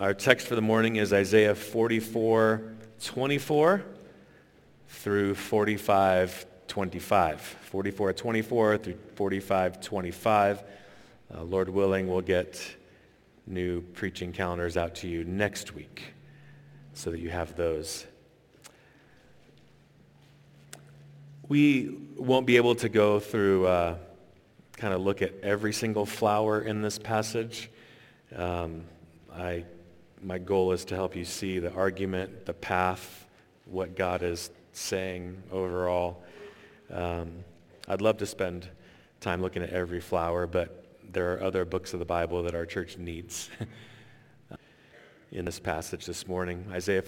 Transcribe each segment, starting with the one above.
Our text for the morning is Isaiah 44:24 through 45:25. 44:24 through 45:25. Lord willing, we'll get new preaching calendars out to you next week so that you have those. We won't be able to go through, kind of look at every single flower in this passage. My goal is to help you see the argument, the path, what God is saying overall. I'd love to spend time looking at every flower, but there are other books of the Bible that our church needs in this passage this morning. Isaiah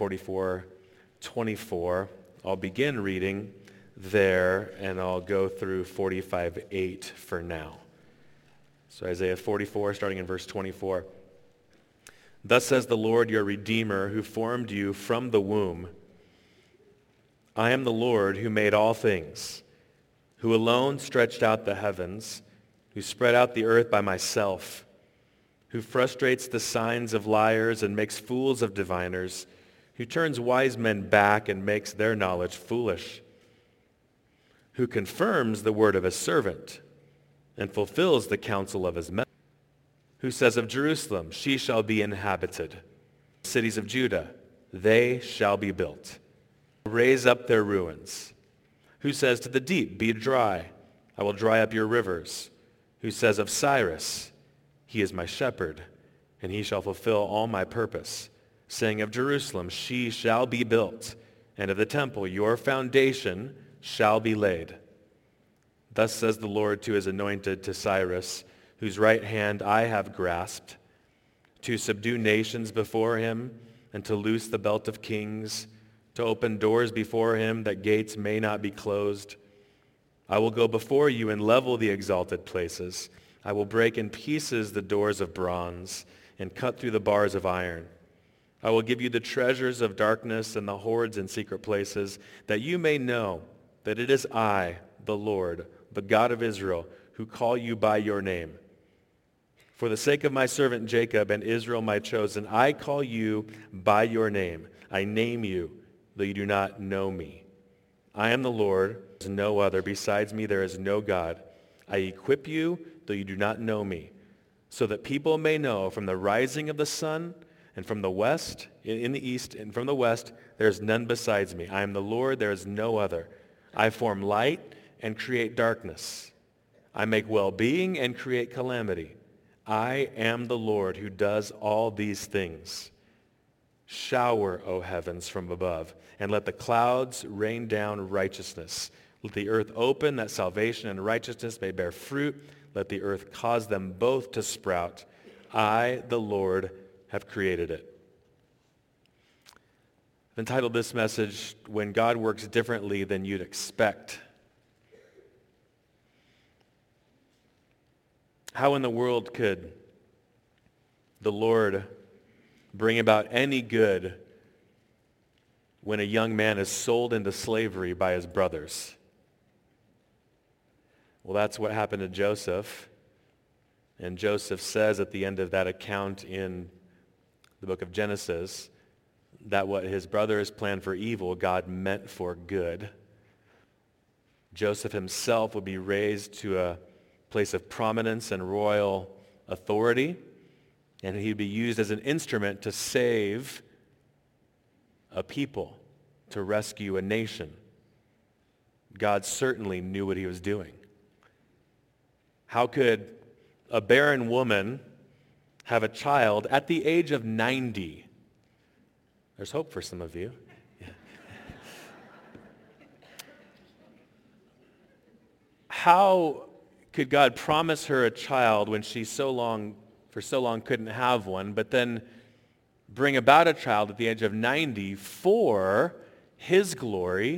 44:24. I'll begin reading there, and I'll go through 45:8 for now. So Isaiah 44, starting in verse 24. Thus says the Lord your Redeemer, who formed you from the womb. I am the Lord who made all things, who alone stretched out the heavens, who spread out the earth by myself, who frustrates the signs of liars and makes fools of diviners, who turns wise men back and makes their knowledge foolish, who confirms the word of his servant and fulfills the counsel of his messenger, who says of Jerusalem, she shall be inhabited. Cities of Judah, they shall be built. Raise up their ruins. Who says to the deep, be dry, I will dry up your rivers. Who says of Cyrus, he is my shepherd, and he shall fulfill all my purpose. Saying of Jerusalem, she shall be built, and of the temple, your foundation shall be laid. Thus says the Lord to his anointed, to Cyrus, whose right hand I have grasped, to subdue nations before him, and to loose the belt of kings, to open doors before him that gates may not be closed. I will go before you and level the exalted places. I will break in pieces the doors of bronze and cut through the bars of iron. I will give you the treasures of darkness and the hoards in secret places, that you may know that it is I, the Lord, the God of Israel, who call you by your name. For the sake of my servant Jacob and Israel my chosen, I call you by your name. I name you, though you do not know me. I am the Lord, there is no other. Besides me there is no God. I equip you, though you do not know me, so that people may know from the rising of the sun and from the west, in the east, and from the west, there is none besides me. I am the Lord, there is no other. I form light and create darkness. I make well-being and create calamity. I am the Lord who does all these things. Shower, O heavens, from above, and let the clouds rain down righteousness. Let the earth open, that salvation and righteousness may bear fruit. Let the earth cause them both to sprout. I, the Lord, have created it. I've entitled this message, When God Works Differently Than You'd Expect. How in the world could the Lord bring about any good when a young man is sold into slavery by his brothers? Well, that's what happened to Joseph. And Joseph says at the end of that account in the book of Genesis that what his brothers planned for evil, God meant for good. Joseph himself would be raised to a place of prominence and royal authority, and he'd be used as an instrument to save a people, to rescue a nation. God certainly knew what he was doing. How could a barren woman have a child at the age of 90? There's hope for some of you. Yeah. How could God promise her a child when she for so long couldn't have one, but then bring about a child at the age of 90 for his glory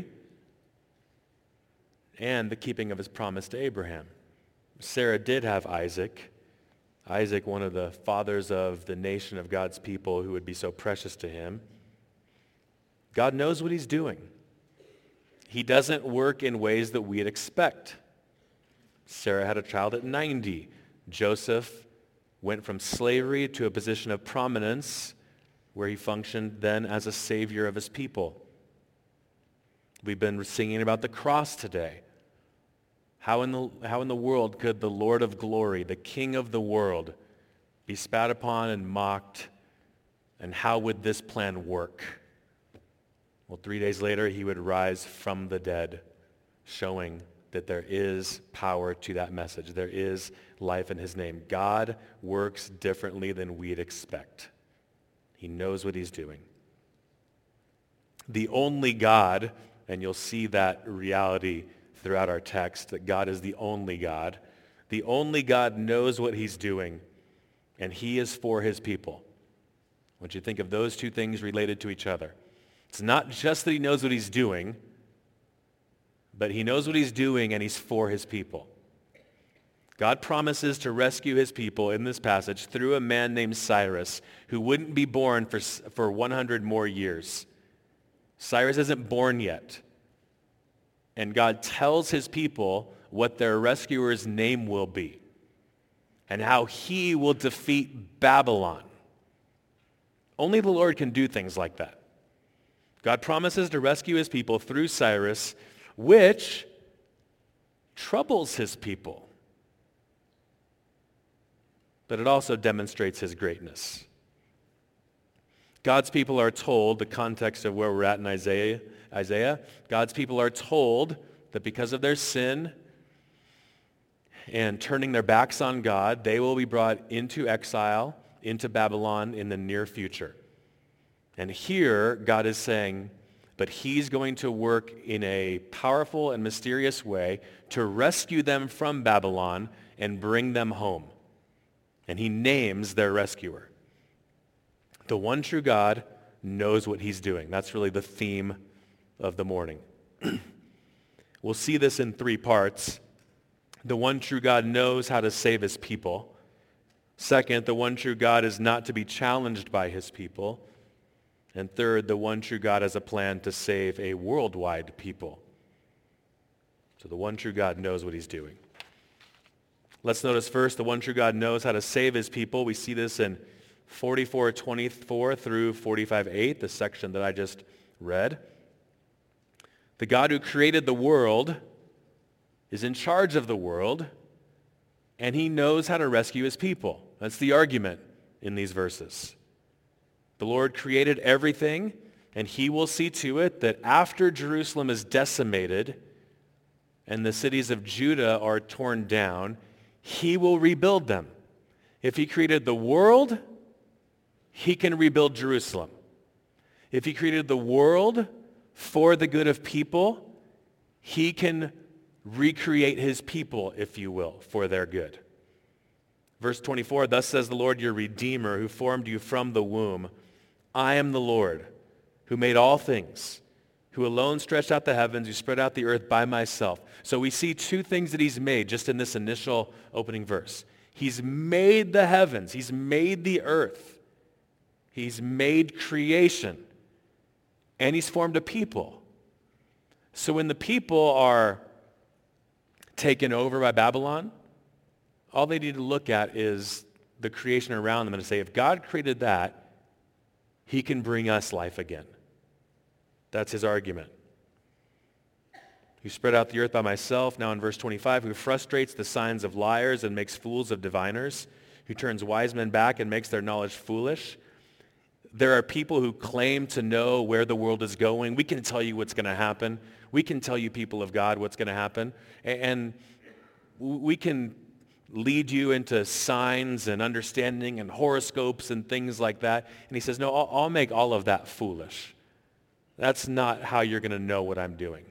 and the keeping of his promise to Abraham? Sarah did have Isaac. Isaac, one of the fathers of the nation of God's people who would be so precious to him. God knows what he's doing. He doesn't work in ways that we'd expect. Sarah had a child at 90. Joseph went from slavery to a position of prominence where he functioned then as a savior of his people. We've been singing about the cross today. How in the world could the Lord of glory, the King of the world, be spat upon and mocked? And how would this plan work? Well, 3 days later, he would rise from the dead, showing that there is power to that message. There is life in his name. God works differently than we'd expect. He knows what he's doing. The only God, and you'll see that reality throughout our text, that God is the only God. The only God knows what he's doing, and he is for his people. I want you to think of those two things related to each other. It's not just that he knows what he's doing, but he knows what he's doing and he's for his people. God promises to rescue his people in this passage through a man named Cyrus who wouldn't be born for 100 more years. Cyrus isn't born yet. And God tells his people what their rescuer's name will be and how he will defeat Babylon. Only the Lord can do things like that. God promises to rescue his people through Cyrus, which troubles his people. But it also demonstrates his greatness. God's people are told, the context of where we're at in Isaiah, God's people are told that because of their sin and turning their backs on God, they will be brought into exile, into Babylon in the near future. And here, God is saying, but he's going to work in a powerful and mysterious way to rescue them from Babylon and bring them home. And he names their rescuer. The one true God knows what he's doing. That's really the theme of the morning. We'll see this in 3 parts. The one true God knows how to save his people. Second, the one true God is not to be challenged by his people. And third, the one true God has a plan to save a worldwide people. So the one true God knows what he's doing. Let's notice first, the one true God knows how to save his people. We see this in 44:24 through 45:8, the section that I just read. The God who created the world is in charge of the world, and he knows how to rescue his people. That's the argument in these verses. The Lord created everything, and he will see to it that after Jerusalem is decimated and the cities of Judah are torn down, he will rebuild them. If he created the world, he can rebuild Jerusalem. If he created the world for the good of people, he can recreate his people, if you will, for their good. Verse 24, thus says the Lord your Redeemer, who formed you from the womb. I am the Lord, who made all things, who alone stretched out the heavens, who spread out the earth by myself. So we see 2 things that he's made just in this initial opening verse. He's made the heavens. He's made the earth. He's made creation. And he's formed a people. So when the people are taken over by Babylon, all they need to look at is the creation around them and say, if God created that, he can bring us life again. That's his argument. Who spread out the earth by myself, now in verse 25, who frustrates the signs of liars and makes fools of diviners, who turns wise men back and makes their knowledge foolish. There are people who claim to know where the world is going. We can tell you what's going to happen. We can tell you, people of God, what's going to happen. And we can lead you into signs and understanding and horoscopes and things like that. And he says, no, I'll make all of that foolish. That's not how you're going to know what I'm doing.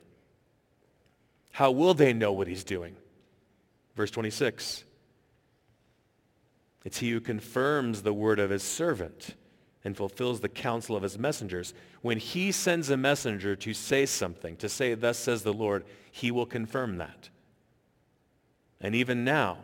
How will they know what he's doing? Verse 26. It's he who confirms the word of his servant and fulfills the counsel of his messengers. When he sends a messenger to say something, to say, thus says the Lord, he will confirm that. And even now,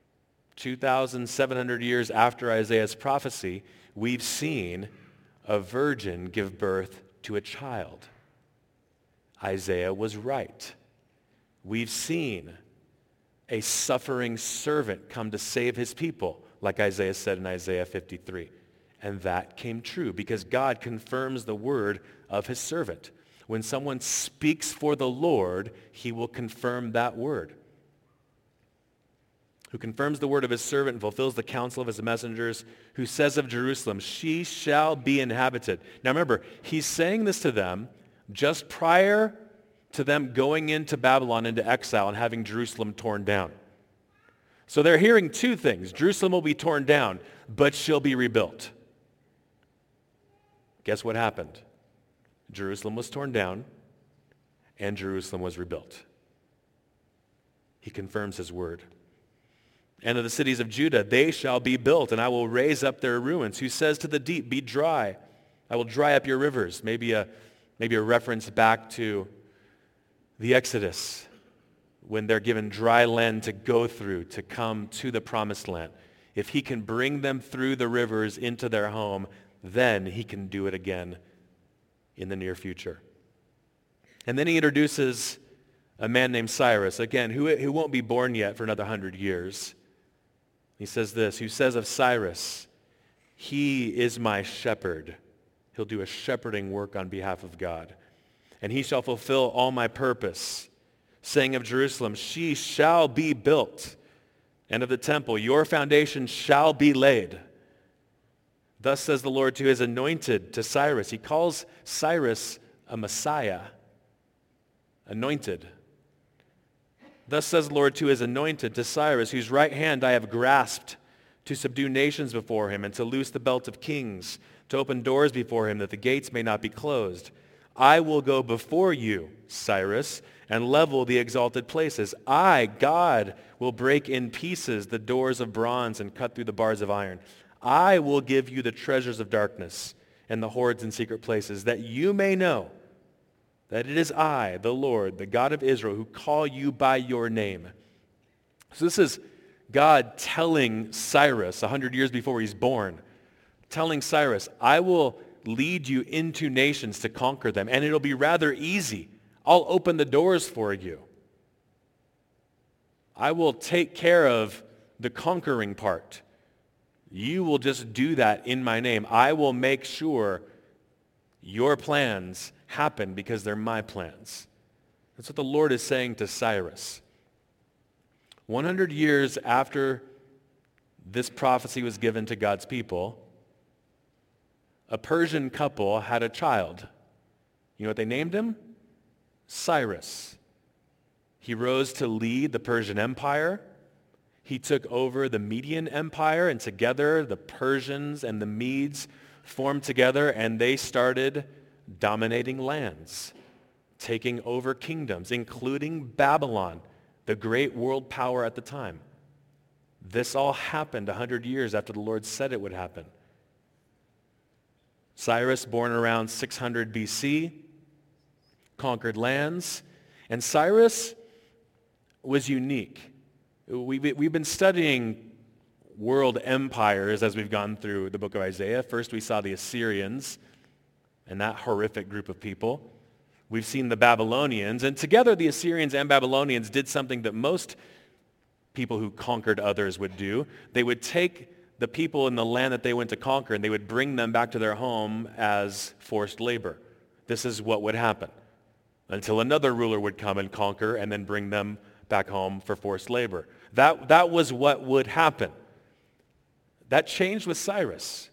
2,700 years after Isaiah's prophecy, we've seen a virgin give birth to a child. Isaiah was right. We've seen a suffering servant come to save his people, like Isaiah said in Isaiah 53. And that came true because God confirms the word of his servant. When someone speaks for the Lord, he will confirm that word. Who confirms the word of his servant and fulfills the counsel of his messengers, who says of Jerusalem, she shall be inhabited. Now remember, he's saying this to them just prior to them going into Babylon, into exile, and having Jerusalem torn down. So they're hearing two things. Jerusalem will be torn down, but she'll be rebuilt. Guess what happened? Jerusalem was torn down, and Jerusalem was rebuilt. He confirms his word. And of the cities of Judah, they shall be built, and I will raise up their ruins. Who says to the deep, be dry. I will dry up your rivers. Maybe a reference back to the Exodus, when they're given dry land to go through, to come to the promised land. If he can bring them through the rivers into their home, then he can do it again in the near future. And then he introduces a man named Cyrus, again, who won't be born yet for another 100 years. He says this, who says of Cyrus, he is my shepherd. He'll do a shepherding work on behalf of God. And he shall fulfill all my purpose, saying of Jerusalem, she shall be built. And of the temple, your foundation shall be laid. Thus says the Lord to his anointed, to Cyrus. He calls Cyrus a Messiah, anointed. Thus says the Lord to his anointed, to Cyrus, whose right hand I have grasped, to subdue nations before him, and to loose the belt of kings, to open doors before him, that the gates may not be closed. I will go before you, Cyrus, and level the exalted places. I, God, will break in pieces the doors of bronze and cut through the bars of iron. I will give you the treasures of darkness and the hoards in secret places, that you may know that it is I, the Lord, the God of Israel, who call you by your name. So this is God telling Cyrus 100 years before he's born, telling Cyrus, I will lead you into nations to conquer them, and it'll be rather easy. I'll open the doors for you. I will take care of the conquering part. You will just do that in my name. I will make sure your plans happen because they're my plans. That's what the Lord is saying to Cyrus. 100 years after this prophecy was given to God's people, a Persian couple had a child. You know what they named him? Cyrus. He rose to lead the Persian Empire. He took over the Median Empire, and together the Persians and the Medes formed together, and they started dominating lands, taking over kingdoms, including Babylon, the great world power at the time. This all happened 100 years after the Lord said it would happen. Cyrus, born around 600 BC, conquered lands, and Cyrus was unique. We've been studying world empires as we've gone through the book of Isaiah. First we saw the Assyrians and that horrific group of people. We've seen the Babylonians, and together the Assyrians and Babylonians did something that most people who conquered others would do. They would take the people in the land that they went to conquer, and they would bring them back to their home as forced labor. This is what would happen until another ruler would come and conquer and then bring them back home for forced labor. That was what would happen. That changed with Cyrus.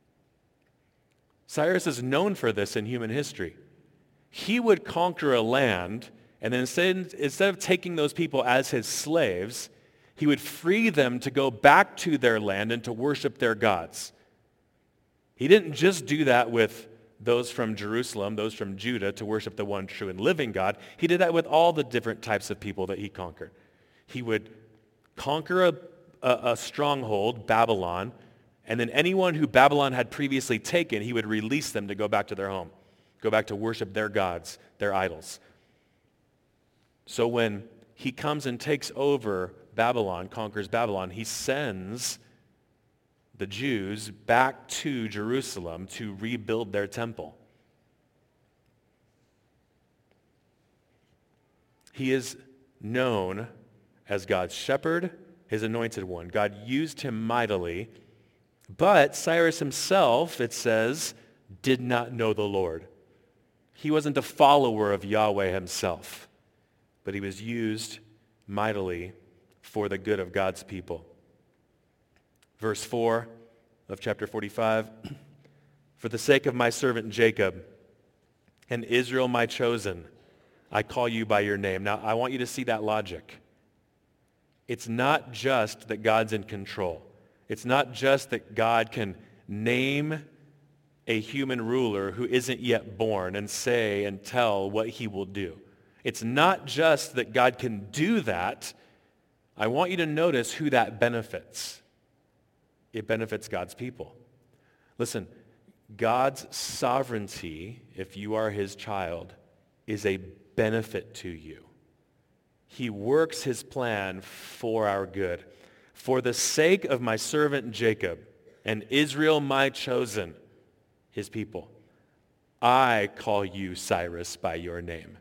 Cyrus is known for this in human history. He would conquer a land, and then instead of taking those people as his slaves, he would free them to go back to their land and to worship their gods. He didn't just do that with those from Jerusalem, those from Judah, to worship the one true and living God. He did that with all the different types of people that he conquered. He would conquer a stronghold, Babylon, and then anyone who Babylon had previously taken, he would release them to go back to their home, go back to worship their gods, their idols. So when he comes and takes over Babylon, conquers Babylon, he sends the Jews back to Jerusalem to rebuild their temple. He is known as God's shepherd, his anointed one. God used him mightily But Cyrus himself, it says, did not know the Lord. He wasn't a follower of Yahweh himself, but he was used mightily for the good of God's people. Verse 4 of chapter 45, for the sake of my servant Jacob and Israel my chosen, I call you by your name. Now, I want you to see that logic. It's not just that God's in control. It's not just that God can name a human ruler who isn't yet born and say and tell what he will do. It's not just that God can do that. I want you to notice who that benefits. It benefits God's people. Listen, God's sovereignty, if you are his child, is a benefit to you. He works his plan for our good. For the sake of my servant Jacob and Israel my chosen, his people, I call you, Cyrus, by your name.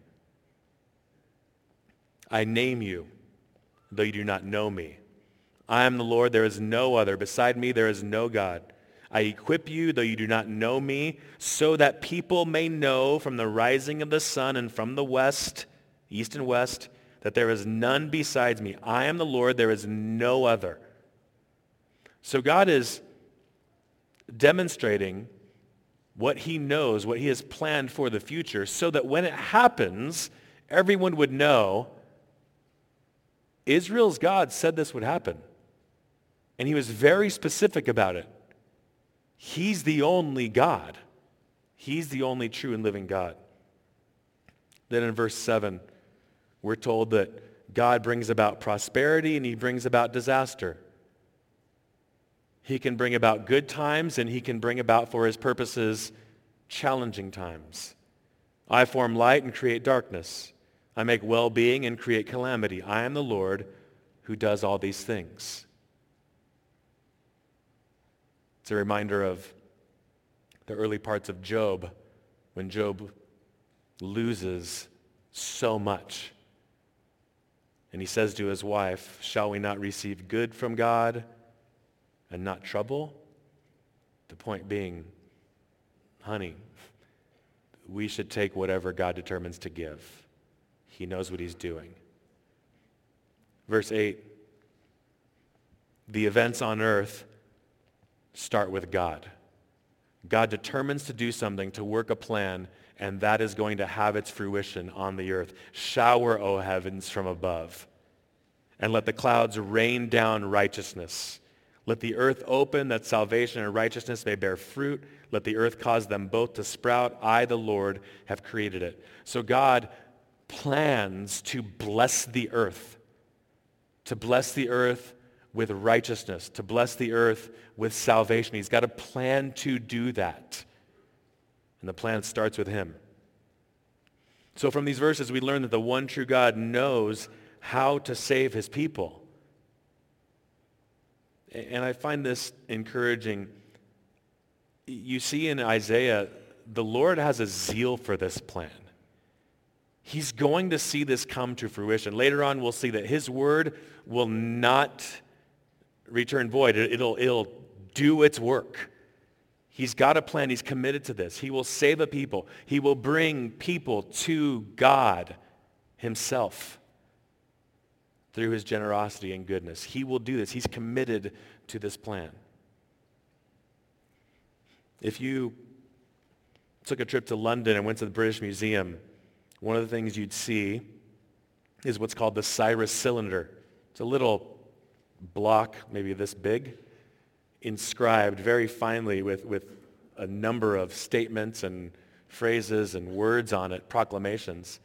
I name you, though you do not know me. I am the Lord, there is no other. Beside me there is no God. I equip you, though you do not know me, so that people may know from the rising of the sun and from the west, east and west, that there is none besides me. I am the Lord, there is no other. So God is demonstrating what he knows, what he has planned for the future, so that when it happens, everyone would know Israel's God said this would happen. And he was very specific about it. He's the only God. He's the only true and living God. Then in verse 7, we're told that God brings about prosperity and he brings about disaster. He can bring about good times and he can bring about for his purposes challenging times. I form light and create darkness. I make well-being and create calamity. I am the Lord who does all these things. It's a reminder of the early parts of Job, when Job loses so much. And he says to his wife, shall we not receive good from God and not trouble? The point being, honey, we should take whatever God determines to give. He knows what he's doing. Verse 8, the events on earth start with God. God determines to do something, to work a plan, and that is going to have its fruition on the earth. Shower, O heavens, from above, and let the clouds rain down righteousness. Let the earth open, that salvation and righteousness may bear fruit. Let the earth cause them both to sprout. I, the Lord, have created it. So God plans to bless the earth with righteousness, to bless the earth with salvation. He's got a plan to do that. And the plan starts with him. So from these verses, we learn that the one true God knows how to save his people. And I find this encouraging. You see in Isaiah, the Lord has a zeal for this plan. He's going to see this come to fruition. Later on, we'll see that his word will not return void. It'll do its work. He's got a plan. He's committed to this. He will save a people. He will bring people to God himself through his generosity and goodness. He will do this. He's committed to this plan. If you took a trip to London and went to the British Museum, one of the things you'd see is what's called the Cyrus Cylinder. It's a little block, maybe this big, inscribed very finely with a number of statements and phrases and words on it, proclamations.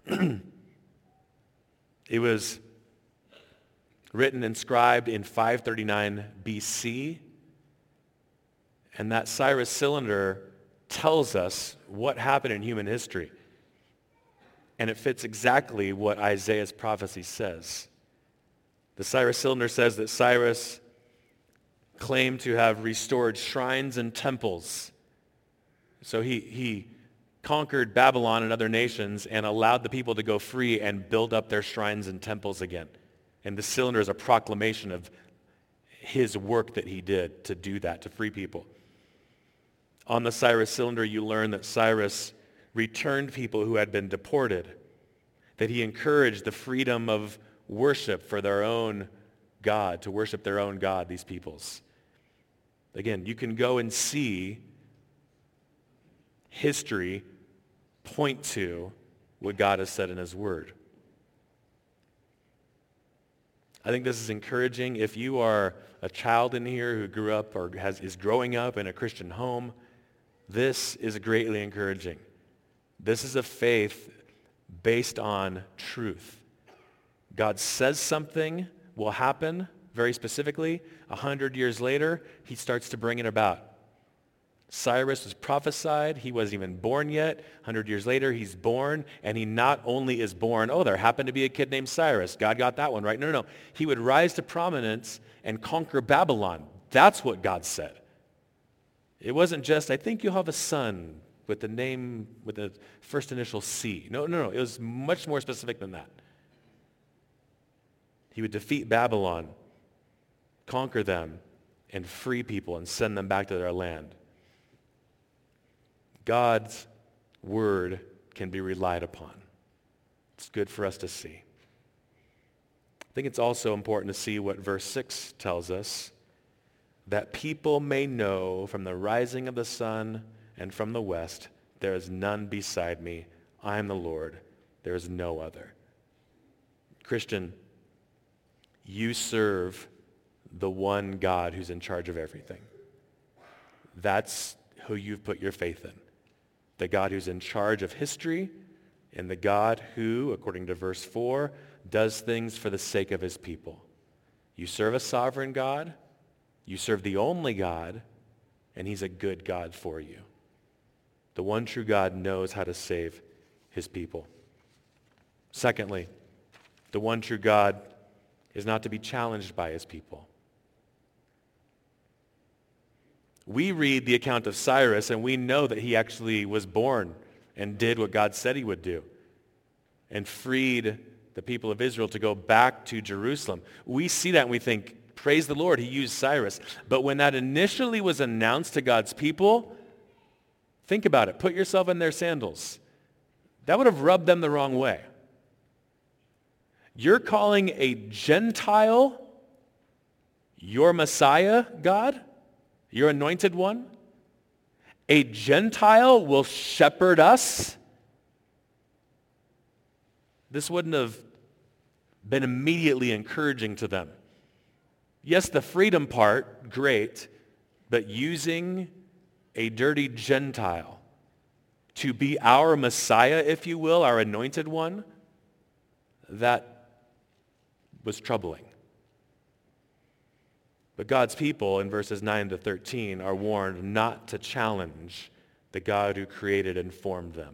It was written, inscribed in 539 BC, and that Cyrus Cylinder tells us what happened in human history. And it fits exactly what Isaiah's prophecy says. The Cyrus Cylinder says that Cyrus claimed to have restored shrines and temples. So he conquered Babylon and other nations and allowed the people to go free and build up their shrines and temples again. And the cylinder is a proclamation of his work that he did to do that, to free people. On the Cyrus Cylinder, you learn that Cyrus returned people who had been deported, that he encouraged the freedom of worship for their own God, to worship their own God, these peoples. Again, you can go and see history point to what God has said in his word. I think this is encouraging. If you are a child in here who grew up or is growing up in a Christian home, this is greatly encouraging. This is a faith based on truth. God says something will happen very specifically. 100 years later, he starts to bring it about. Cyrus was prophesied. He wasn't even born yet. 100 years later, he's born, and he not only is born, there happened to be a kid named Cyrus. God got that one right. No. He would rise to prominence and conquer Babylon. That's what God said. It wasn't just, I think you'll have a son with the name, with the first initial C. No. It was much more specific than that. He would defeat Babylon, conquer them, and free people and send them back to their land. God's word can be relied upon. It's good for us to see. I think it's also important to see what verse 6 tells us, that people may know from the rising of the sun and from the west, there is none beside me. I am the Lord. There is no other. Christian, you serve the one God who's in charge of everything. That's who you've put your faith in. The God who's in charge of history, and the God who, according to verse 4, does things for the sake of his people. You serve a sovereign God, you serve the only God, and he's a good God for you. The one true God knows how to save his people. Secondly, the one true God is not to be challenged by his people. We read the account of Cyrus, and we know that he actually was born and did what God said he would do and freed the people of Israel to go back to Jerusalem. We see that and we think, praise the Lord, he used Cyrus. But when that initially was announced to God's people, think about it. Put yourself in their sandals. That would have rubbed them the wrong way. You're calling a Gentile your Messiah, God? Your anointed one? A Gentile will shepherd us? This wouldn't have been immediately encouraging to them. Yes, the freedom part, great, but using a dirty Gentile to be our Messiah, if you will, our anointed one, that was troubling. But God's people in verses 9 to 13 are warned not to challenge the God who created and formed them.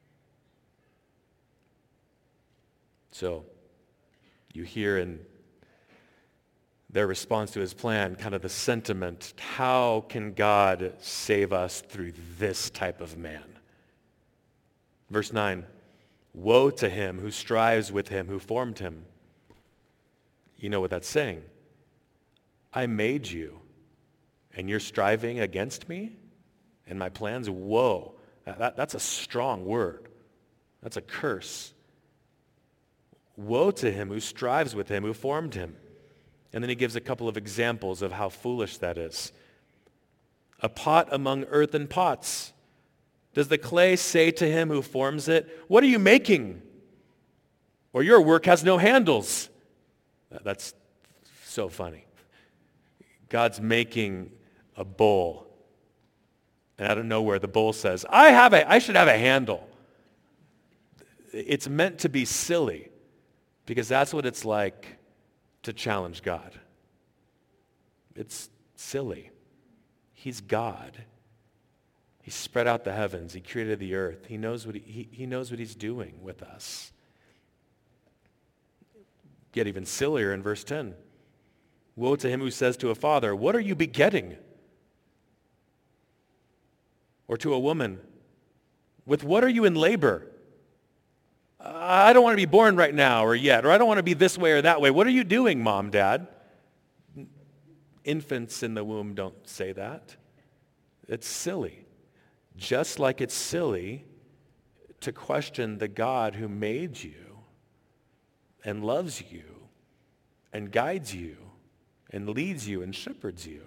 So you hear in their response to his plan kind of the sentiment, how can God save us through this type of man? Verse 9, woe to him who strives with him who formed him. You know what that's saying. I made you, and you're striving against me and my plans? Woe. That's a strong word. That's a curse. Woe to him who strives with him who formed him. And then he gives a couple of examples of how foolish that is. A pot among earthen pots. Does the clay say to him who forms it, what are you making? Or your work has no handles. That's so funny. God's making a bowl. And out of nowhere, the bowl says, I should have a handle. It's meant to be silly because that's what it's like to challenge God. It's silly. He's God. He spread out the heavens. He created the earth. He knows what he knows what he's doing with us. Yet even sillier in verse 10. Woe to him who says to a father, what are you begetting? Or to a woman, with what are you in labor? I don't want to be born right now or yet, or I don't want to be this way or that way. What are you doing, Mom, Dad? Infants in the womb don't say that. It's silly. Just like it's silly to question the God who made you and loves you and guides you and leads you and shepherds you.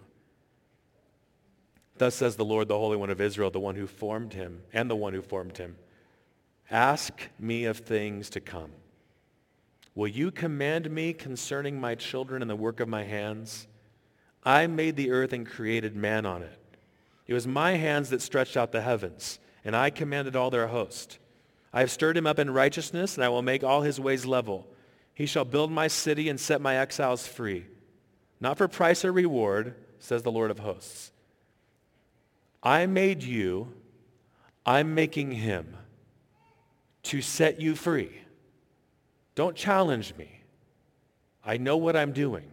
Thus says the Lord, the Holy One of Israel, the one who formed him and the one who formed him. Ask me of things to come. Will you command me concerning my children and the work of my hands? I made the earth and created man on it. It was my hands that stretched out the heavens, and I commanded all their host. I have stirred him up in righteousness, and I will make all his ways level. He shall build my city and set my exiles free. Not for price or reward, says the Lord of hosts. I made you, I'm making him to set you free. Don't challenge me. I know what I'm doing.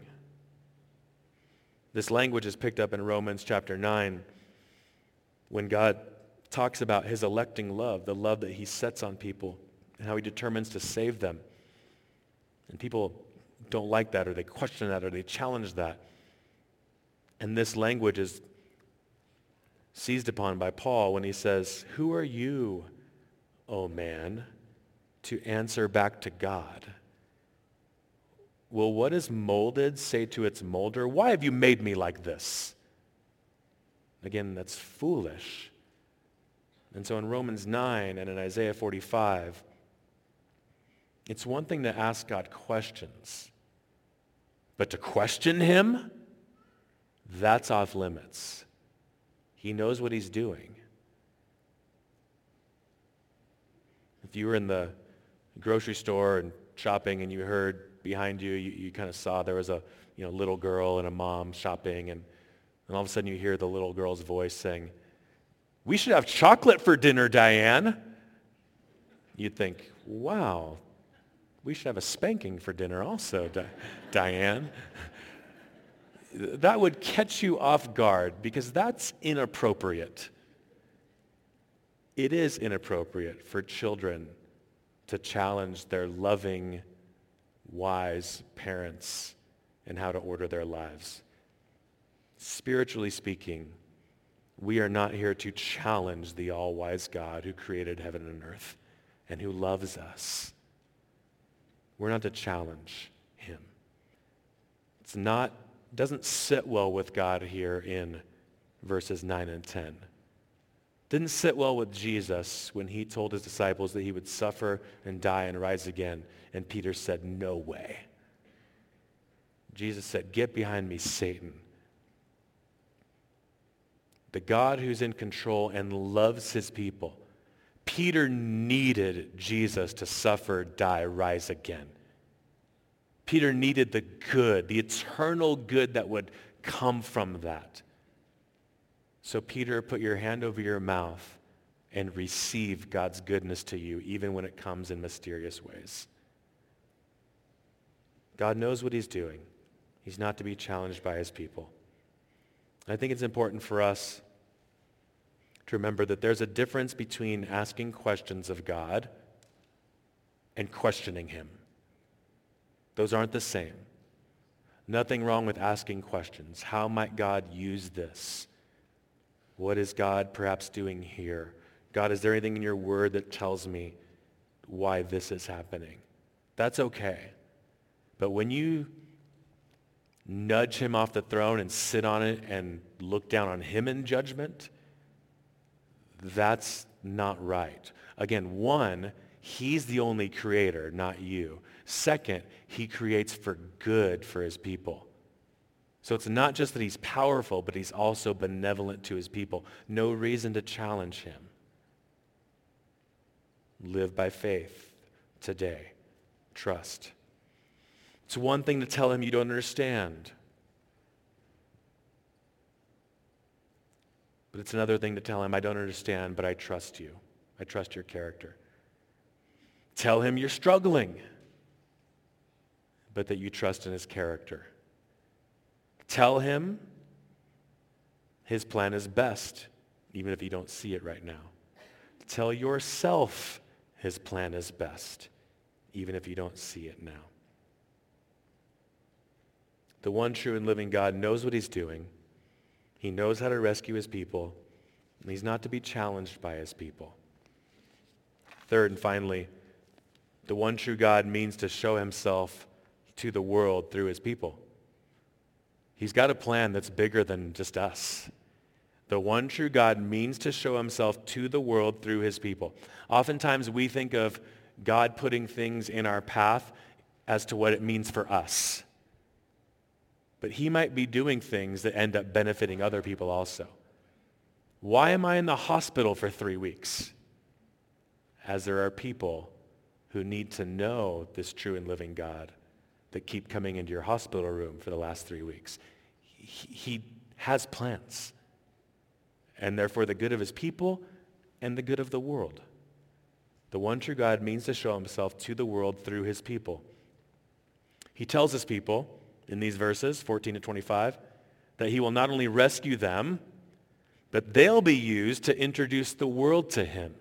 This language is picked up in Romans chapter 9 when God talks about his electing love, the love that he sets on people and how he determines to save them. And people don't like that, or they question that, or they challenge that. And this language is seized upon by Paul when he says, "Who are you, O man, to answer back to God? Will what is molded say to its molder, 'Why have you made me like this?'" Again, that's foolish. And so in Romans 9 and in Isaiah 45, it's one thing to ask God questions, but to question him, that's off limits. He knows what he's doing. If you were in the grocery store and shopping and you heard behind you, you kind of saw there was a little girl and a mom shopping, and all of a sudden you hear the little girl's voice saying, "We should have chocolate for dinner, Diane." You'd think, wow, we should have a spanking for dinner also, Diane. That would catch you off guard because that's inappropriate. It is inappropriate for children to challenge their loving, wise parents and how to order their lives. Spiritually speaking, we are not here to challenge the all-wise God who created heaven and earth and who loves us. We're not to challenge him. Doesn't sit well with God here in verses 9 and 10. Didn't sit well with Jesus when he told his disciples that he would suffer and die and rise again, and Peter said, "No way." Jesus said, "Get behind me, Satan." The God who's in control and loves his people. Peter needed Jesus to suffer, die, rise again. Peter needed the good, the eternal good that would come from that. So Peter, put your hand over your mouth and receive God's goodness to you, even when it comes in mysterious ways. God knows what he's doing. He's not to be challenged by his people. I think it's important for us to remember that there's a difference between asking questions of God and questioning him. Those aren't the same. Nothing wrong with asking questions. How might God use this? What is God perhaps doing here? God, is there anything in your word that tells me why this is happening? That's okay. But when you nudge him off the throne and sit on it and look down on him in judgment, that's not right. Again, one, he's the only creator, not you. Second, he creates for good for his people. So it's not just that he's powerful, but he's also benevolent to his people. No reason to challenge him. Live by faith today. Trust. It's one thing to tell him you don't understand. But it's another thing to tell him, I don't understand, but I trust you. I trust your character. Tell him you're struggling, but that you trust in his character. Tell him his plan is best, even if you don't see it right now. Tell yourself his plan is best, even if you don't see it now. The one true and living God knows what he's doing. He knows how to rescue his people, and he's not to be challenged by his people. Third and finally, the one true God means to show himself to the world through his people. He's got a plan that's bigger than just us. The one true God means to show himself to the world through his people. Oftentimes we think of God putting things in our path as to what it means for us. But he might be doing things that end up benefiting other people also. Why am I in the hospital for 3 weeks? As there are people who need to know this true and living God that keep coming into your hospital room for the last 3 weeks. He has plans. And they're for the good of his people and the good of the world. The one true God means to show himself to the world through his people. He tells his people in these verses, 14 to 25, that he will not only rescue them, but they'll be used to introduce the world to him.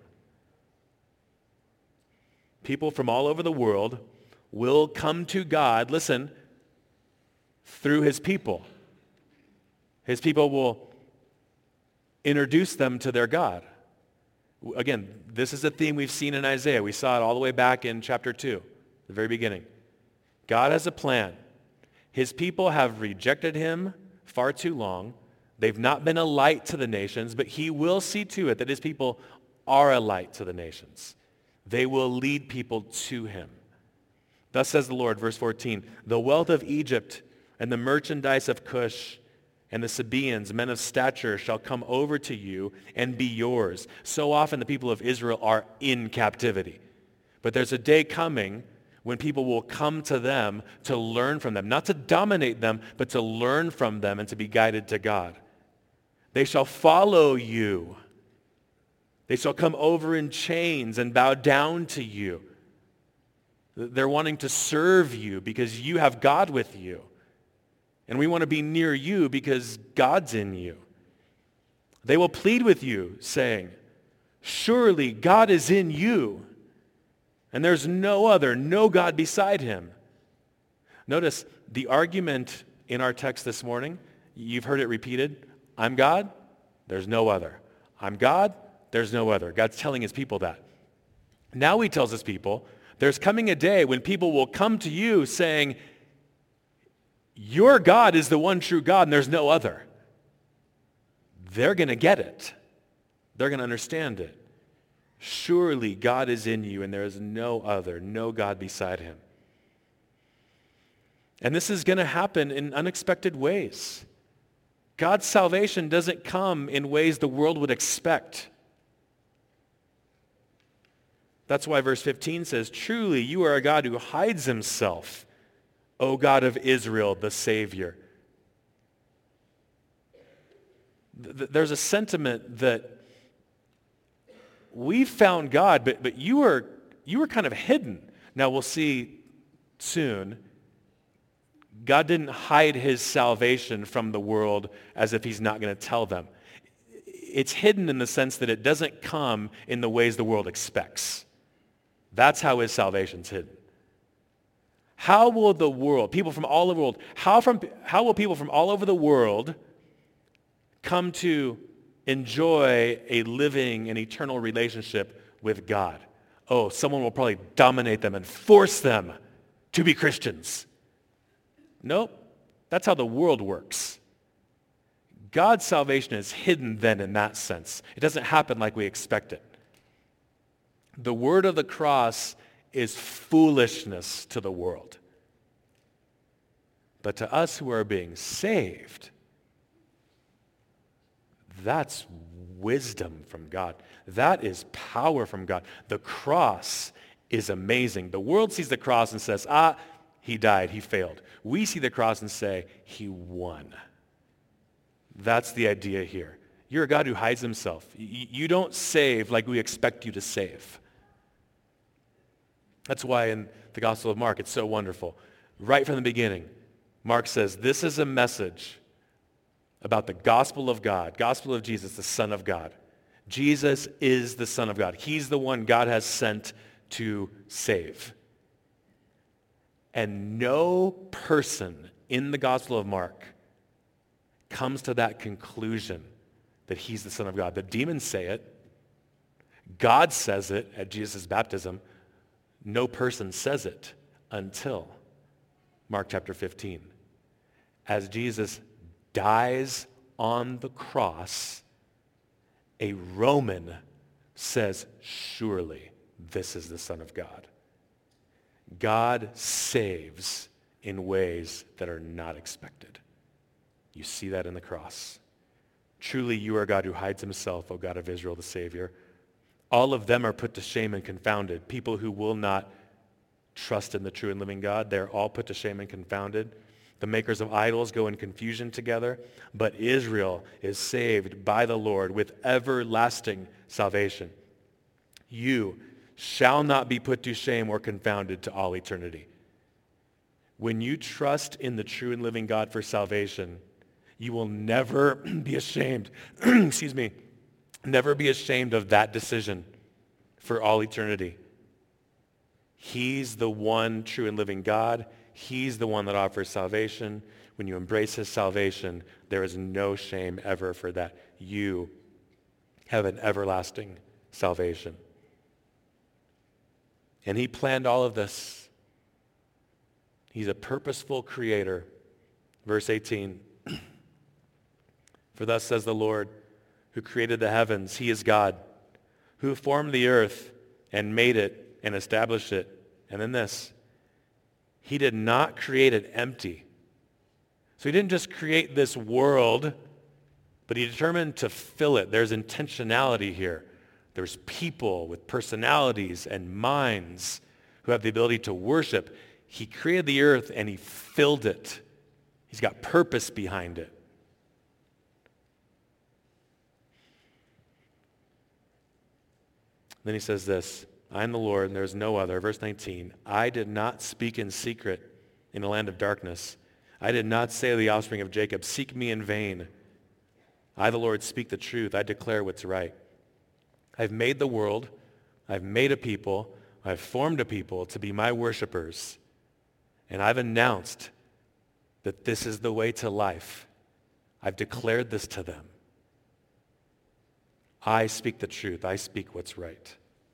People from all over the world will come to God, listen, through his people. His people will introduce them to their God. Again, this is a theme we've seen in Isaiah. We saw it all the way back in chapter 2, the very beginning. God has a plan. His people have rejected him far too long. They've not been a light to the nations, but he will see to it that his people are a light to the nations. They will lead people to him. Thus says the Lord, verse 14, the wealth of Egypt and the merchandise of Cush and the Sabaeans, men of stature, shall come over to you and be yours. So often the people of Israel are in captivity. But there's a day coming when people will come to them to learn from them, not to dominate them, but to learn from them and to be guided to God. They shall follow you. They shall come over in chains and bow down to you. They're wanting to serve you because you have God with you. And we want to be near you because God's in you. They will plead with you, saying, surely God is in you, and there's no God beside him. Notice the argument in our text this morning, you've heard it repeated, I'm God, there's no other. I'm God, there's no other. God's telling his people that. Now he tells his people, there's coming a day when people will come to you saying, your God is the one true God and there's no other. They're going to get it. They're going to understand it. Surely God is in you and there is no other, no God beside him. And this is going to happen in unexpected ways. God's salvation doesn't come in ways the world would expect. That's why verse 15 says, truly you are a God who hides himself, O God of Israel, the Savior. There's a sentiment that we've found God, but you were kind of hidden. Now we'll see soon, God didn't hide his salvation from the world as if he's not going to tell them. It's hidden in the sense that it doesn't come in the ways the world expects. That's how his salvation's hidden. How will the world, people from all over the world, how will people from all over the world come to enjoy a living and eternal relationship with God? Oh, someone will probably dominate them and force them to be Christians. Nope, that's how the world works. God's salvation is hidden then in that sense. It doesn't happen like we expect it. The word of the cross is foolishness to the world. But to us who are being saved, that's wisdom from God. That is power from God. The cross is amazing. The world sees the cross and says, he died, he failed. We see the cross and say, he won. That's the idea here. You're a God who hides himself. You don't save like we expect you to save. That's why in the Gospel of Mark, it's so wonderful. Right from the beginning, Mark says, this is a message about the gospel of God, gospel of Jesus, the Son of God. Jesus is the Son of God. He's the one God has sent to save. And no person in the Gospel of Mark comes to that conclusion that he's the Son of God. The demons say it. God says it at Jesus' baptism. No person says it until Mark chapter 15. As Jesus dies on the cross, a Roman says, surely this is the Son of God. God saves in ways that are not expected. You see that in the cross. Truly you are God who hides himself, O God of Israel, the Savior. All of them are put to shame and confounded. People who will not trust in the true and living God, they're all put to shame and confounded. The makers of idols go in confusion together, but Israel is saved by the Lord with everlasting salvation. You shall not be put to shame or confounded to all eternity. When you trust in the true and living God for salvation, you will never be ashamed, excuse me, never be ashamed of that decision for all eternity. He's the one true and living God. He's the one that offers salvation. When you embrace his salvation, there is no shame ever for that. You have an everlasting salvation. And he planned all of this. He's a purposeful creator. Verse 18. For thus says the Lord, who created the heavens, he is God, who formed the earth and made it and established it. And then this, he did not create it empty. So he didn't just create this world, but he determined to fill it. There's intentionality here. There's people with personalities and minds who have the ability to worship. He created the earth and he filled it. He's got purpose behind it. Then he says this, I am the Lord and there is no other. Verse 19, I did not speak in secret in the land of darkness. I did not say to the offspring of Jacob, seek me in vain. I, the Lord, speak the truth. I declare what's right. I've made the world. I've made a people. I've formed a people to be my worshipers. And I've announced that this is the way to life. I've declared this to them. I speak the truth. I speak what's right.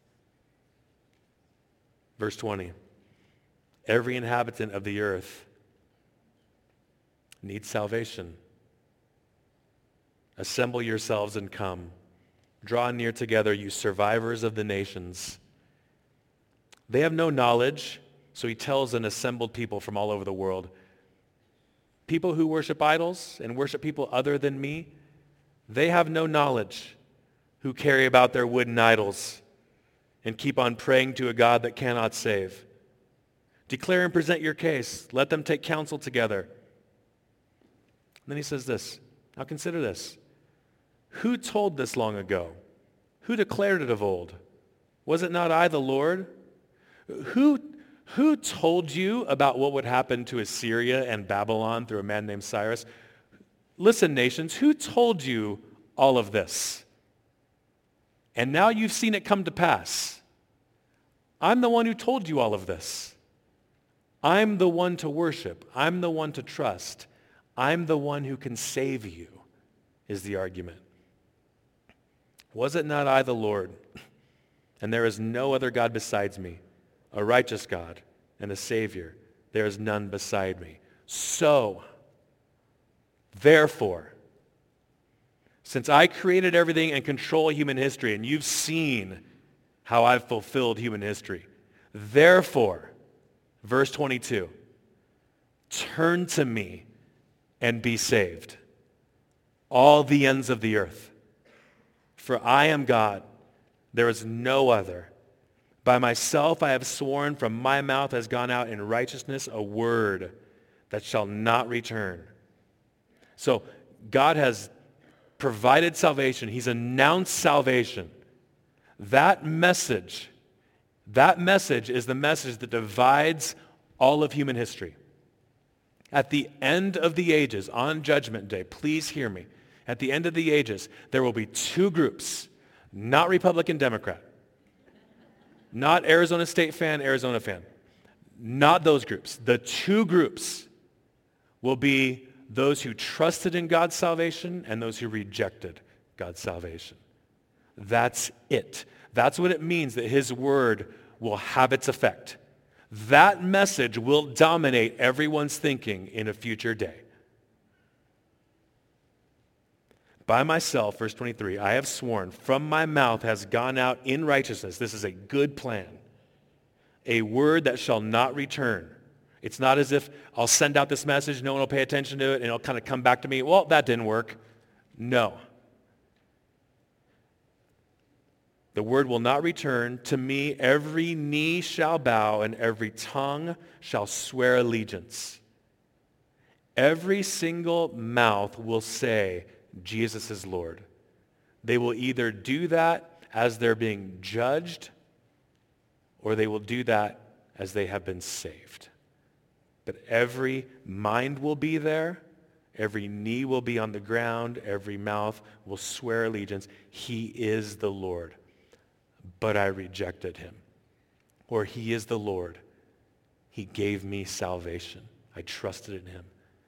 Verse 20. Every inhabitant of the earth needs salvation. Assemble yourselves and come. Draw near together, you survivors of the nations. They have no knowledge, so he tells an assembled people from all over the world, people who worship idols and worship people other than me, they have no knowledge, who carry about their wooden idols and keep on praying to a God that cannot save. Declare and present your case. Let them take counsel together. And then he says this. Now consider this. Who told this long ago? Who declared it of old? Was it not I, the Lord? Who told you about what would happen to Assyria and Babylon through a man named Cyrus? Listen, nations, who told you all of this? And now you've seen it come to pass. I'm the one who told you all of this. I'm the one to worship. I'm the one to trust. I'm the one who can save you, is the argument. Was it not I, the Lord? And there is no other God besides me, a righteous God and a Savior. There is none beside me. So, therefore, since I created everything and control human history, and you've seen how I've fulfilled human history, therefore, verse 22, turn to me and be saved, all the ends of the earth. For I am God, there is no other. By myself I have sworn, from my mouth has gone out in righteousness a word that shall not return. So God has provided salvation. He's announced salvation. That message is the message that divides all of human history. At the end of the ages, on Judgment Day, please hear me. At the end of the ages, there will be two groups, not Republican, Democrat, not Arizona State fan, Arizona fan, not those groups. The two groups will be those who trusted in God's salvation and those who rejected God's salvation. That's it. That's what it means that his word will have its effect. That message will dominate everyone's thinking in a future day. By myself, verse 23, I have sworn, from my mouth has gone out in righteousness. This is a good plan. A word that shall not return. It's not as if I'll send out this message, no one will pay attention to it, and it'll kind of come back to me. Well, that didn't work. No. The word will not return. To me, every knee shall bow and every tongue shall swear allegiance. Every single mouth will say, Jesus is Lord. They will either do that as they're being judged, or they will do that as they have been saved. But every mind will be there, every knee will be on the ground, every mouth will swear allegiance. He is the Lord, but I rejected him. Or he is the Lord. He gave me salvation. I trusted in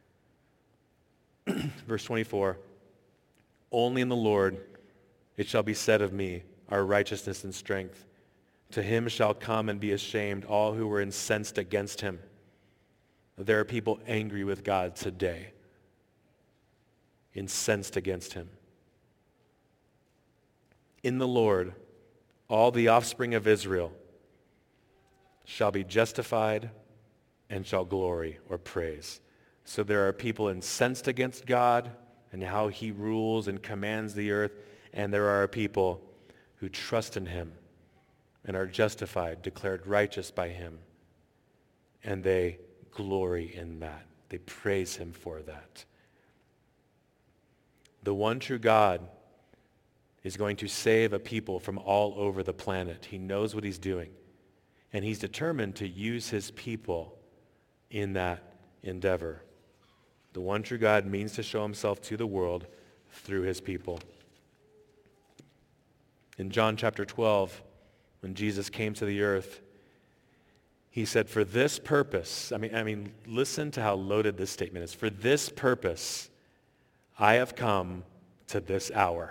him. Verse 24, only in the Lord it shall be said of me, our righteousness and strength. To him shall come and be ashamed all who were incensed against him. There are people angry with God today, incensed against him. In the Lord, all the offspring of Israel shall be justified and shall glory or praise. So there are people incensed against God and how he rules and commands the earth, and there are people who trust in him and are justified, declared righteous by him, and they glory in that. They praise him for that. The one true God is going to save a people from all over the planet. He knows what he's doing, and he's determined to use his people in that endeavor. The one true God means to show himself to the world through his people. In John chapter 12, when Jesus came to the earth, he said, for this purpose, I mean, listen to how loaded this statement is. For this purpose, I have come to this hour.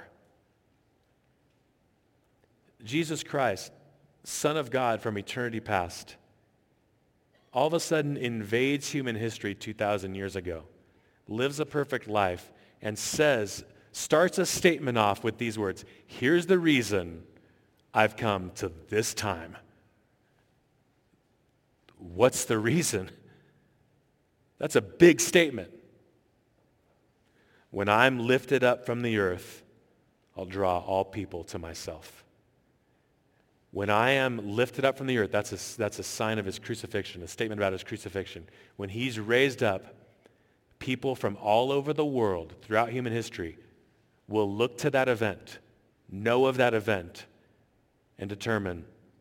Jesus Christ, Son of God from eternity past, all of a sudden invades human history 2,000 years ago, lives a perfect life, and starts a statement off with these words, here's the reason I've come to this time. What's the reason? That's a big statement. When I'm lifted up from the earth, I'll draw all people to myself. When I am lifted up from the earth, that's a sign of his crucifixion, a statement about his crucifixion. When he's raised up, people from all over the world, throughout human history, will look to that event, know of that event, and determine,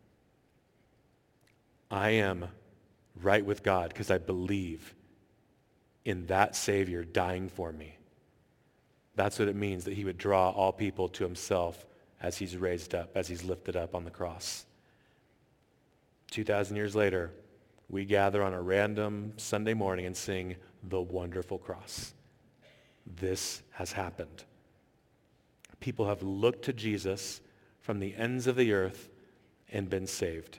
I am right with God because I believe in that Savior dying for me. That's what it means that he would draw all people to himself as he's raised up, as he's lifted up on the cross. 2,000 years later, we gather on a random Sunday morning and sing the wonderful cross. This has happened. People have looked to Jesus from the ends of the earth and been saved.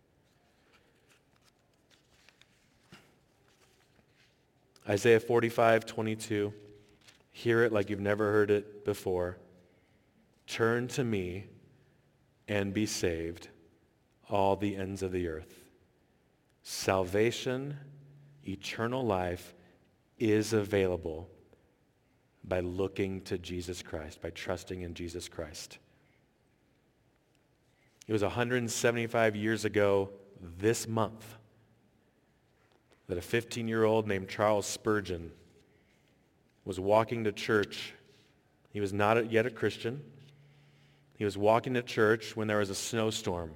Isaiah 45:22. Hear it like you've never heard it before. Turn to me and be saved, all the ends of the earth. Salvation, eternal life is available by looking to Jesus Christ, by trusting in Jesus Christ. It was 175 years ago this month that a 15-year-old named Charles Spurgeon was walking to church. He was not yet a Christian. He was walking to church when there was a snowstorm.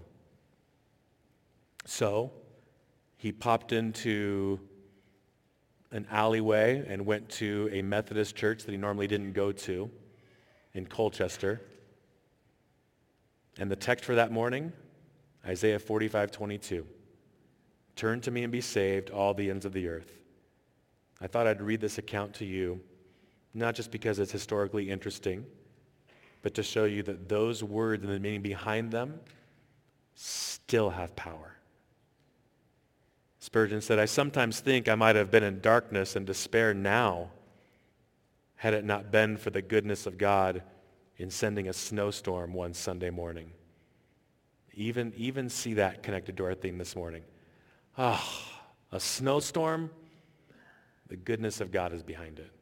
So he popped into an alleyway and went to a Methodist church that he normally didn't go to in Colchester. And the text for that morning, Isaiah 45:22. Turn to me and be saved, all the ends of the earth. I thought I'd read this account to you, not just because it's historically interesting, but to show you that those words and the meaning behind them still have power. Spurgeon said, "I sometimes think I might have been in darkness and despair now had it not been for the goodness of God in sending a snowstorm one Sunday morning." Even see that connected to our theme this morning. A snowstorm, the goodness of God is behind it.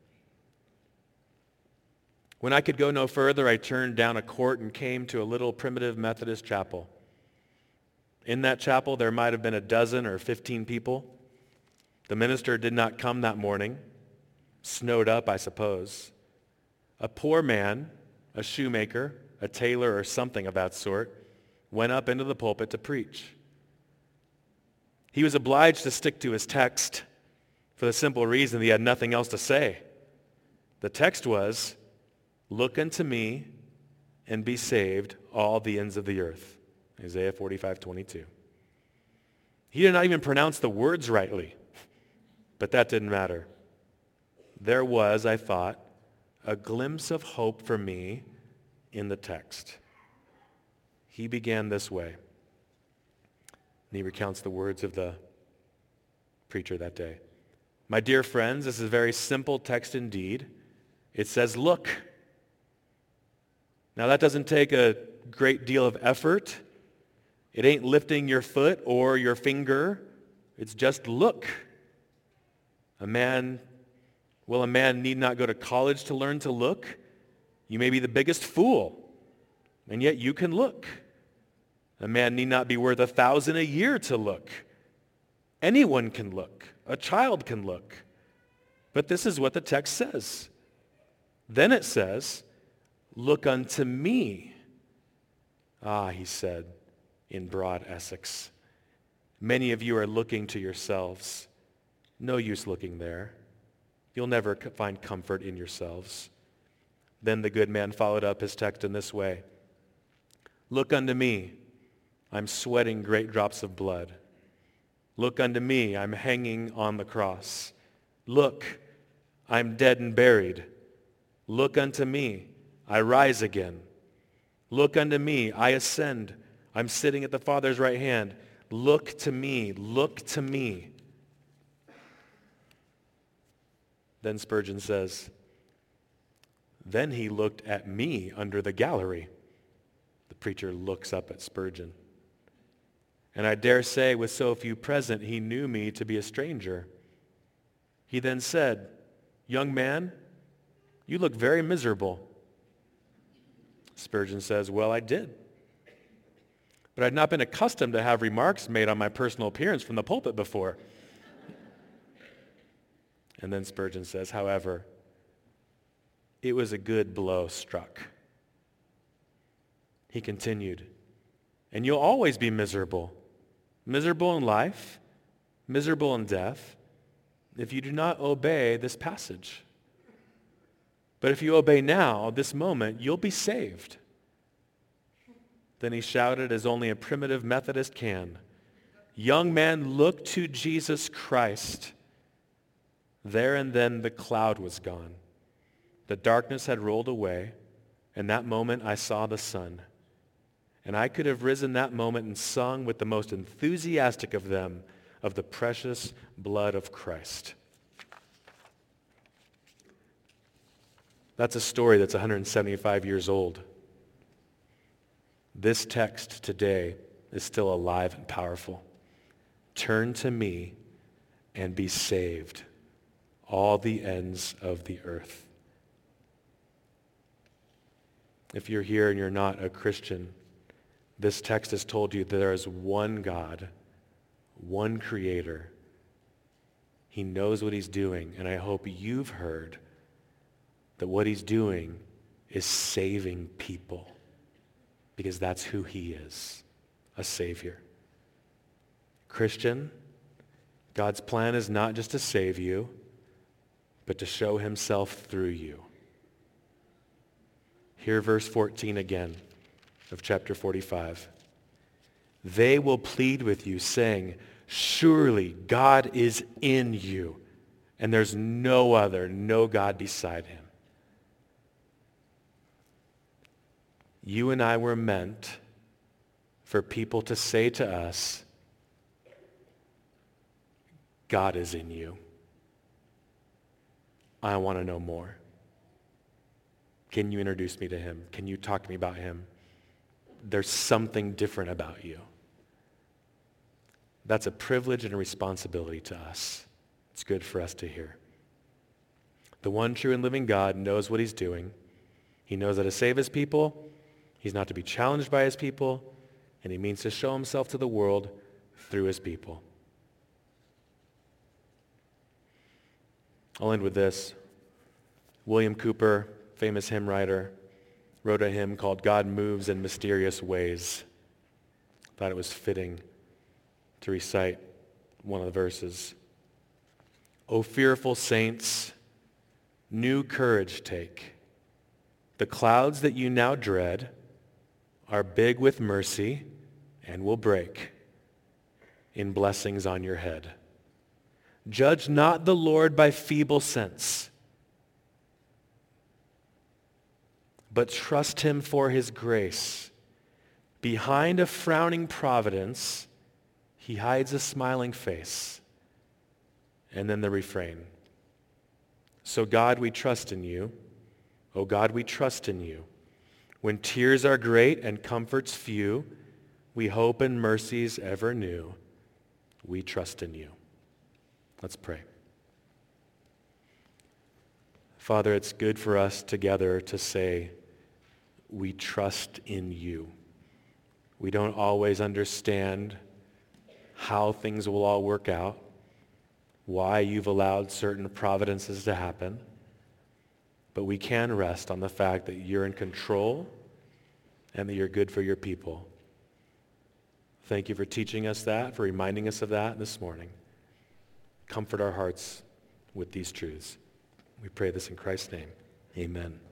When I could go no further, I turned down a court and came to a little primitive Methodist chapel. In that chapel, there might have been a dozen or 15 people. The minister did not come that morning. Snowed up, I suppose. A poor man, a shoemaker, a tailor, or something of that sort, went up into the pulpit to preach. He was obliged to stick to his text for the simple reason that he had nothing else to say. The text was, "Look unto me and be saved, all the ends of the earth." Isaiah 45:22. He did not even pronounce the words rightly, but that didn't matter. There was, I thought, a glimpse of hope for me in the text. He began this way, and he recounts the words of the preacher that day. "My dear friends, this is a very simple text indeed. It says, 'Look.' Now that doesn't take a great deal of effort. It ain't lifting your foot or your finger. It's just look. A man need not go to college to learn to look. You may be the biggest fool, and yet you can look. A man need not be worth 1,000 a year to look. Anyone can look. A child can look. But this is what the text says. Then it says, 'Look unto me.' Ah," he said, in broad Essex, "many of you are looking to yourselves. No use looking there. You'll never find comfort in yourselves." Then the good man followed up his text in this way. "Look unto me. I'm sweating great drops of blood. Look unto me. I'm hanging on the cross. Look, I'm dead and buried. Look unto me. I rise again. Look unto me. I ascend. I'm sitting at the Father's right hand. Look to me. Look to me." Then Spurgeon says, "Then he looked at me under the gallery." The preacher looks up at Spurgeon. "And I dare say with so few present, he knew me to be a stranger. He then said, 'Young man, you look very miserable.' Spurgeon says, 'Well, I did. But I'd not been accustomed to have remarks made on my personal appearance from the pulpit before.' And then Spurgeon says, 'However, it was a good blow struck.' He continued, 'And you'll always be miserable. Miserable in life, miserable in death, if you do not obey this passage. But if you obey now, this moment, you'll be saved.' Then he shouted as only a primitive Methodist can, 'Young man, look to Jesus Christ.' There and then the cloud was gone. The darkness had rolled away, and that moment I saw the sun. And I could have risen that moment and sung with the most enthusiastic of them of the precious blood of Christ." That's a story that's 175 years old. This text today is still alive and powerful. "Turn to me and be saved, all the ends of the earth." If you're here and you're not a Christian, this text has told you that there is one God, one Creator. He knows what he's doing, and I hope you've heard that what he's doing is saving people, because that's who he is, a Savior. Christian, God's plan is not just to save you, but to show himself through you. Hear verse 14 again of chapter 45. "They will plead with you, saying, 'Surely God is in you, and there's no other, no God beside him. You and I were meant for people to say to us, God is in you. I want to know more. Can you introduce me to him? Can you talk to me about him? There's something different about you. That's a privilege and a responsibility to us. It's good for us to hear. The one true and living God knows what he's doing. He knows how to save his people. He's not to be challenged by his people. And he means to show himself to the world through his people. I'll end with this. William Cooper, famous hymn writer, wrote a hymn called God Moves in Mysterious Ways. Thought it was fitting to recite one of the verses. O fearful saints, new courage take. The clouds that you now dread are big with mercy and will break in blessings on your head. Judge not the Lord by feeble sense, but trust him for his grace. Behind a frowning providence, he hides a smiling face. And then the refrain. So God, we trust in you. Oh God, we trust in you. When tears are great and comforts few, we hope in mercies ever new. We trust in you. Let's pray. Father, it's good for us together to say, we trust in you. We don't always understand how things will all work out, why you've allowed certain providences to happen, but we can rest on the fact that you're in control and that you're good for your people. Thank you for teaching us that, for reminding us of that this morning. Comfort our hearts with these truths. We pray this in Christ's name. Amen.